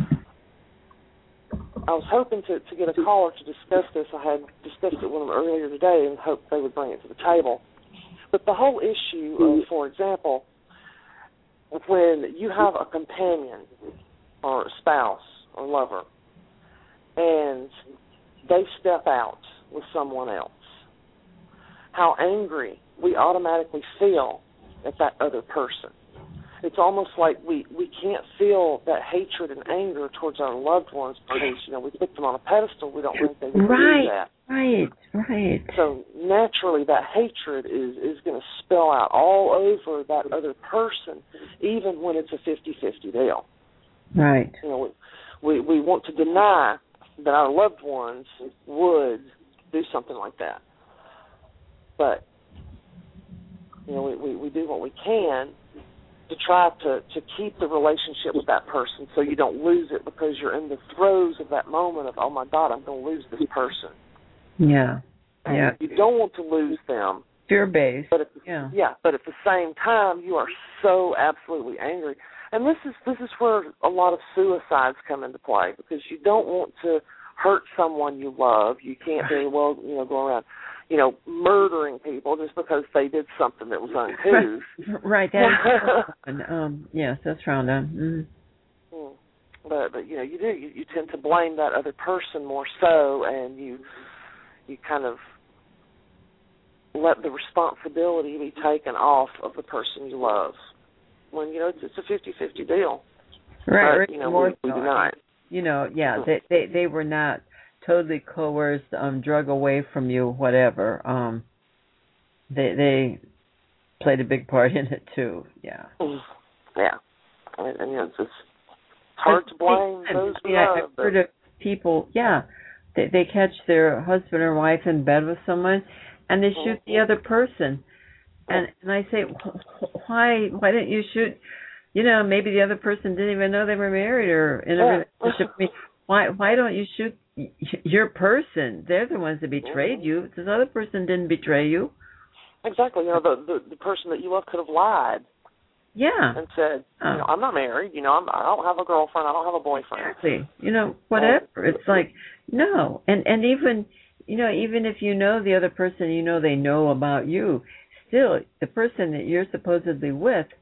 I was hoping to, to get a caller to discuss this. I had discussed it with them earlier today and hoped they would bring it to the table. But the whole issue of, for example, when you have a companion or a spouse or lover and they step out with someone else, how angry we automatically feel at that other person. It's almost like we, we can't feel that hatred and anger towards our loved ones because, you know, we put them on a pedestal. We don't think they would right, do that. Right, right. So naturally that hatred is, is going to spill out all over that other person, even when it's a fifty-fifty deal. Right. You know, we, we, we want to deny that our loved ones would do something like that. But, you know, we, we, we do what we can to try to, to keep the relationship with that person so you don't lose it, because you're in the throes of that moment of, oh, my God, I'm going to lose this person. Yeah. And yeah. you don't want to lose them. Fear-based. But at the, yeah. yeah, but at the same time, you are so absolutely angry. And this is this is where a lot of suicides come into play, because you don't want to hurt someone you love. You can't very well, you know, go around, you know, murdering people just because they did something that was uncouth. Right. That is, um, yes, that's frowned on. Mm. But, but, you know, you do. You, you tend to blame that other person more so, and you you kind of let the responsibility be taken off of the person you love. When, you know, it's, it's a fifty-fifty deal. Right. But, you know, we, we deny it. You know, yeah, they, they they were not totally coerced, um, drug away from you, whatever. Um, they they played a big part in it too. Yeah. Yeah. I mean, and, you know, it's, it's hard to blame I, those who yeah, love. I've heard of people. Yeah, they they catch their husband or wife in bed with someone, and they shoot mm-hmm. the other person. And and I say, why why didn't you shoot? You know, maybe the other person didn't even know they were married or in a relationship. I mean, why why don't you shoot your person? They're the ones that betrayed mm-hmm. you. This other person didn't betray you. Exactly. You know, the the, the person that you love could have lied. Yeah. And said, you know, I'm not married. You know, I'm, I don't have a girlfriend. I don't have a boyfriend. Exactly. You know, whatever. Um, it's like, no. And and even, you know, even if you know the other person, you know they know about you, still, the person that you're supposedly with,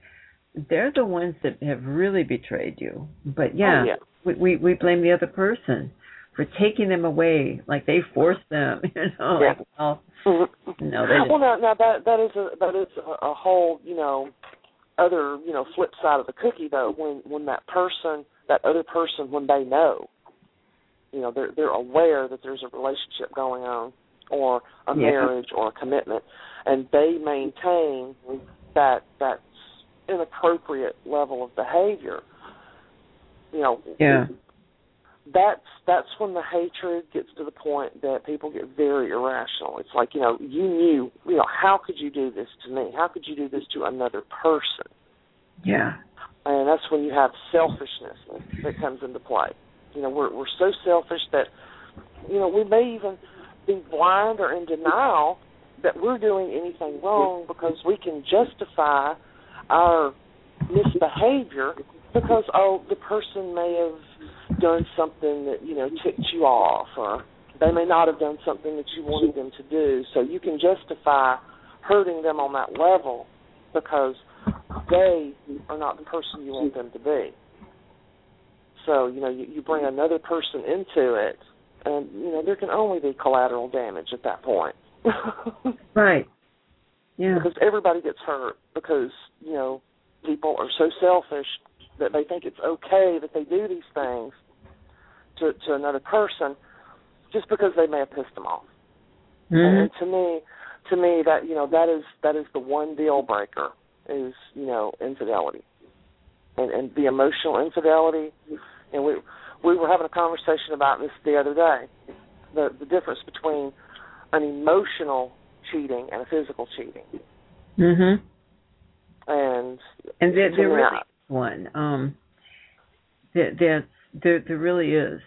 they're the ones that have really betrayed you. But yeah, oh, yeah. We, we we blame the other person for taking them away, like they forced them. You know, Yeah. like oh, mm-hmm. no, they didn't. Well, now, now that that is a that is a, a whole you know other you know flip side of the cookie though. When when that person that other person when they know, you know, they're they're aware that there's a relationship going on or a Yeah. marriage or a commitment, and they maintain that that inappropriate level of behavior. You know, Yeah. that's that's when the hatred gets to the point that people get very irrational. It's like, you know, you knew, you know, how could you do this to me? How could you do this to another person? Yeah. And that's when you have selfishness that comes into play. You know, we're we're so selfish that, you know, we may even be blind or in denial that we're doing anything wrong because we can justify our misbehavior because, oh, the person may have done something that, you know, ticked you off, or they may not have done something that you wanted them to do. So you can justify hurting them on that level because they are not the person you want them to be. So, you know, you, you bring another person into it, and, you know, there can only be collateral damage at that point. Right. Yeah. Because everybody gets hurt because, you know, people are so selfish that they think it's okay that they do these things to to another person just because they may have pissed them off. Mm-hmm. And to me, to me that you know that is that is the one deal breaker is you know infidelity, and and the emotional infidelity. And we we were having a conversation about this the other day, the the difference between an emotional cheating and a physical cheating. Mhm. And and there, there really is one. Um, there, there, there, there really is.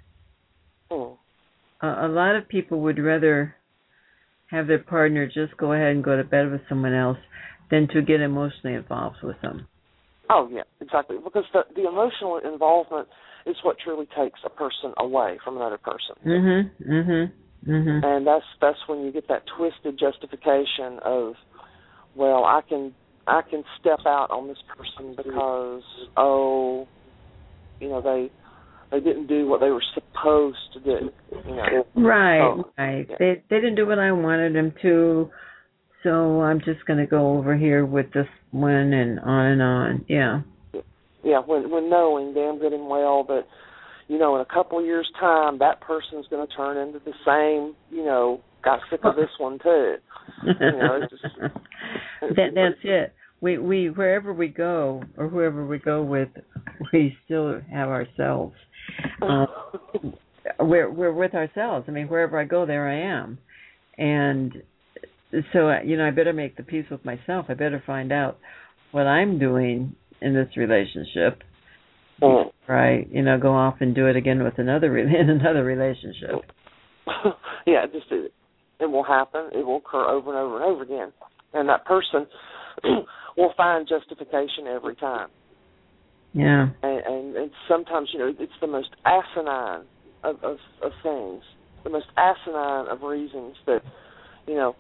Hmm. A, a lot of people would rather have their partner just go ahead and go to bed with someone else than to get emotionally involved with them. Oh yeah, exactly. Because the the emotional involvement is what truly takes a person away from another person. Mhm. Mhm. Mhm. And that's that's when you get that twisted justification of, well, I can I can step out on this person because oh, you know they they didn't do what they were supposed to do. You know. Right. Oh, right. yeah. They they didn't do what I wanted them to, so I'm just going to go over here with this one and on and on. Yeah. Yeah. When when knowing damn good and well that, you know, in a couple of years' time, that person's going to turn into the same, you know, got sick of this one too. You know, it's just, it's, that that's it. We we wherever we go or whoever we go with, we still have ourselves. Um, we're we're with ourselves. I mean, wherever I go, there I am. And so, you know, I better make the peace with myself. I better find out what I'm doing in this relationship. Mm. Right, you know, go off and do it again with another in another relationship. Yeah, just it, it will happen. It will occur over and over and over again, and that person will find justification every time. Yeah, and, and, and sometimes, you know, it's the most asinine of, of, of things, the most asinine of reasons that, you know,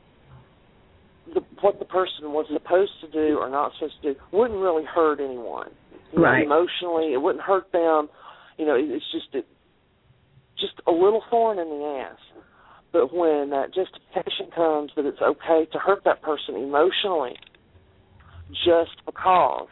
the, what the person was supposed to do or not supposed to do wouldn't really hurt anyone. You know, right. Emotionally, it wouldn't hurt them. You know, it's just it, just a little thorn in the ass. But when that justification comes that it's okay to hurt that person emotionally just because,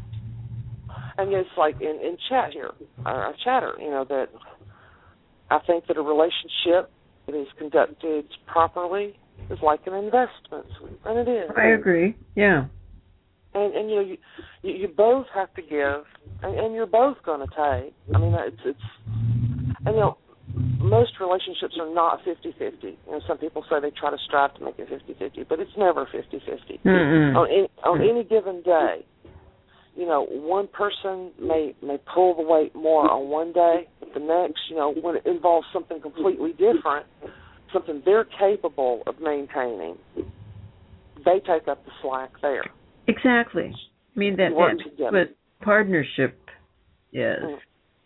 and it's like in, in chat here, our chatter, you know, that I think that a relationship that is conducted properly is like an investment, and it is. I agree. Yeah. And, and you know, you, you you both have to give, and, and you're both going to take. I mean, it's it's, and you know, most relationships are not fifty-fifty. You know, some people say they try to strive to make it fifty-fifty, but it's never fifty-fifty. Mm-mm. On any, on any given day, you know, one person may may pull the weight more on one day, but the next, you know, when it involves something completely different, something they're capable of maintaining, they take up the slack there. Exactly. I mean, that, that's what partnership is. Mm.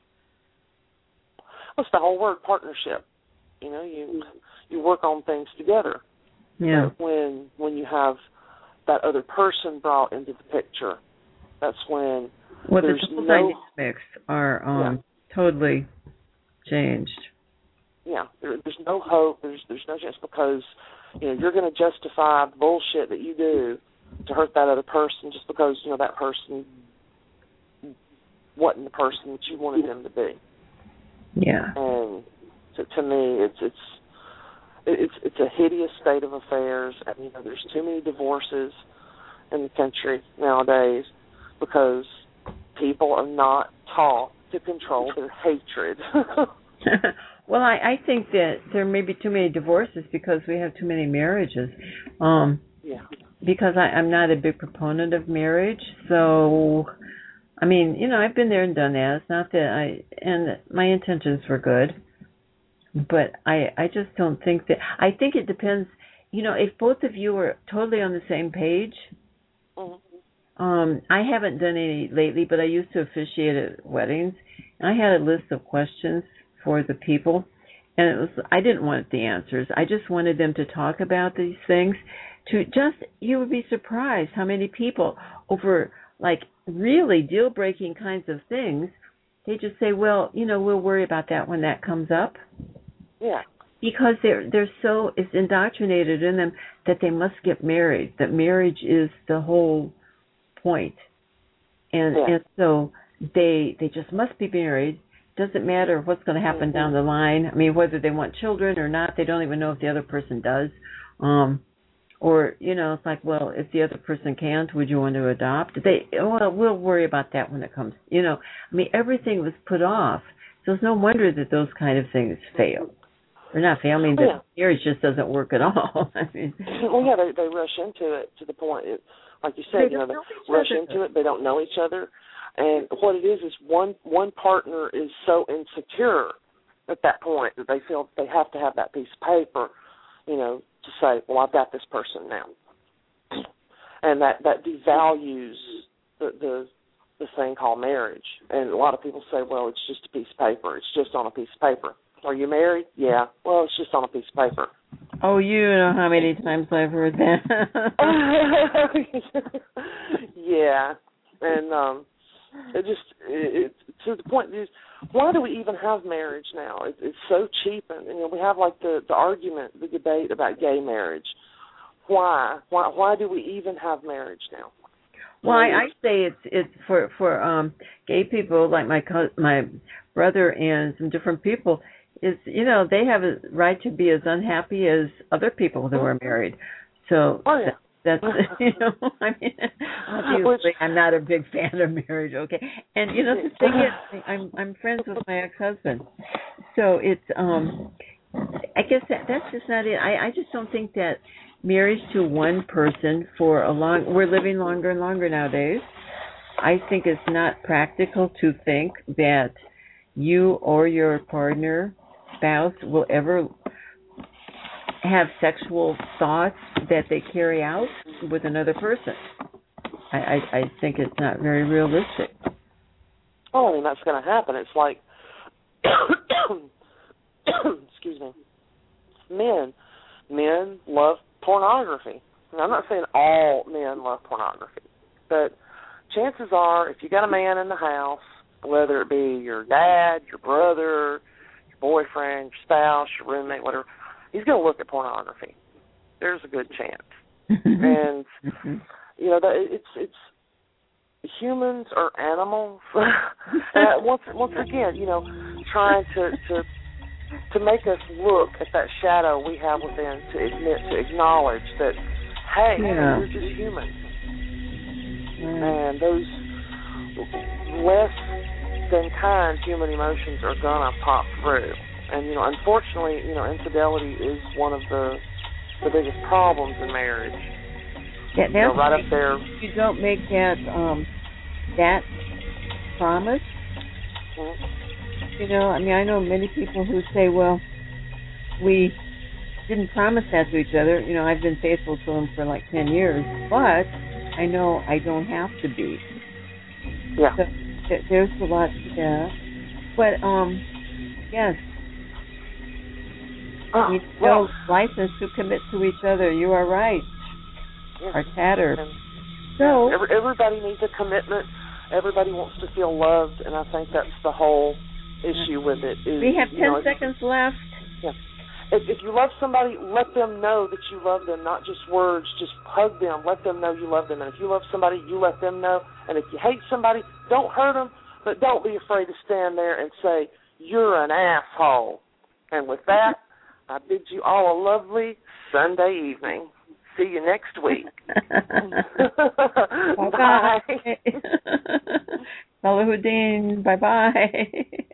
That's the whole word, partnership. You know, you you work on things together. Yeah. But when when you have that other person brought into the picture, That's when well, there's the triple no dynamics are um, yeah. totally changed. Yeah, there, there's no hope. There's there's no chance because you know you're going to justify the bullshit that you do to hurt that other person just because you know that person wasn't the person that you wanted them to be. Yeah. And to, to me, it's it's it's it's a hideous state of affairs. And, you know, there's too many divorces in the country nowadays because people are not taught to control their hatred. Well, I, I think that there may be too many divorces because we have too many marriages. Um, yeah. Because I, I'm not a big proponent of marriage, so I mean, you know, I've been there and done that. It's not that I and my intentions were good, but I I just don't think that. I think it depends. You know, if both of you are totally on the same page. Mm-hmm. Um, I haven't done any lately, but I used to officiate at weddings. I had a list of questions for the people, and it was I didn't want the answers. I just wanted them to talk about these things. To just you would be surprised how many people over like really deal breaking kinds of things, they just say, well, you know, we'll worry about that when that comes up. Yeah. Because they're they're so it's indoctrinated in them that they must get married. That marriage is the whole point. And yeah. and so they they just must be married. Doesn't matter what's going to happen mm-hmm. down the line. I mean, whether they want children or not, they don't even know if the other person does. Um, or, you know, it's like, well, if the other person can't, would you want to adopt? They, well, we'll worry about that when it comes. You know, I mean, everything was put off. So it's no wonder that those kind of things fail. Or not fail, I mean, oh, yeah. the marriage just doesn't work at all. I mean, well, yeah, they, they rush into it to the point, it, like you said, you know, they rush into it. They don't know each other. And what it is is one one partner is so insecure at that point that they feel they have to have that piece of paper, you know, to say, well, I've got this person now. And that, that devalues the, the the thing called marriage. And a lot of people say, well, it's just a piece of paper. It's just on a piece of paper. Are you married? Yeah. Well, it's just on a piece of paper. Oh, you know how many times I've heard that. yeah. And um, it just, it, it, to the point is, why do we even have marriage now? It, it's so cheap. And, you know, we have like the, the argument, the debate about gay marriage. Why? Why Why do we even have marriage now? Well, I, I say it's it's for for um, gay people like my co- my brother and some different people. Is you know they have a right to be as unhappy as other people who are married. So oh, yeah. that, that's you know I mean obviously I'm not a big fan of marriage. Okay, and you know the thing is I'm I'm friends with my ex-husband, so it's um I guess that that's just not it. I I just don't think that marriage to one person for a long, we're living longer and longer nowadays. I think it's not practical to think that you or your partner, spouse, will ever have sexual thoughts that they carry out with another person. I, I, I think it's not very realistic. Oh, I mean, that's going to happen. It's like, excuse me, men, men love pornography. Now, I'm not saying all men love pornography, but chances are if you got a man in the house, whether it be your dad, your brother, your boyfriend, your spouse, your roommate, whatever, he's going to look at pornography. There's a good chance. And, you know, that it's it's humans are animals. And once once again, you know, trying to, to to make us look at that shadow we have within, to admit, to acknowledge that, hey, yeah. we're just humans. Mm. And those less than kind human emotions are going to pop through. And, you know, unfortunately, you know, infidelity is one of the the biggest problems in marriage. Yeah, that's you know, right up there. You don't make that, um, that promise. Mm-hmm. You know, I mean, I know many people who say, well, we didn't promise that to each other. You know, I've been faithful to him for like ten years, but I know I don't have to be. Yeah. So th- there's a lot to that. But, um, yes. Oh, we well, no license to commit to each other. You are right. Yeah. Our tatter. And, So Every, everybody needs a commitment. Everybody wants to feel loved, and I think that's the whole issue with it. Is, we have ten you know, seconds left. Yeah. If, if you love somebody, let them know that you love them, not just words. Just hug them. Let them know you love them. And if you love somebody, you let them know. And if you hate somebody, don't hurt them, but don't be afraid to stand there and say, you're an asshole. And with that, I bid you all a lovely Sunday evening. See you next week. Bye-bye. Salahuddin, bye-bye.